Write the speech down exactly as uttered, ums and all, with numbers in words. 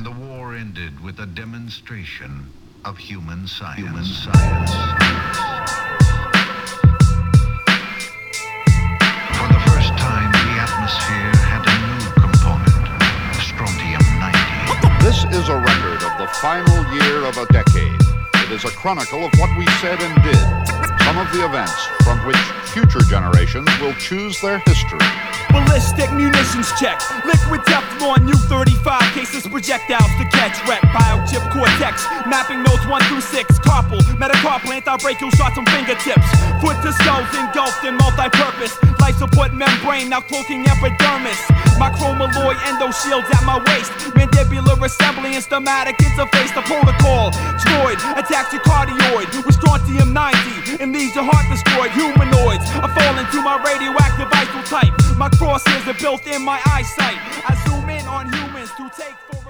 And the war ended with a demonstration of human science. Human science. For the first time, the atmosphere had a new component, strontium ninety. This is a record of the final year of a decade. It is a chronicle of what we said and did, some of the events from which future generations will choose their history. Ballistic munitions check, liquid Teflon U thirty-five cases, projectiles to catch wreck, biochip cortex, mapping notes one through six, carpal, metacarpal, anti-brachial shots on fingertips, foot to skulls engulfed in multi-purpose, life support membrane now cloaking epidermis, my chromaloid endo shields at my waist, mandibular assembly and stomatic interface, the protocol, droid, attacks your cardioid, with strontium ninety, and leaves your heart destroyed, humanoids, I fall into my radioactive isotype, my crosshairs are built in my eyesight. I zoom in on humans to take photos.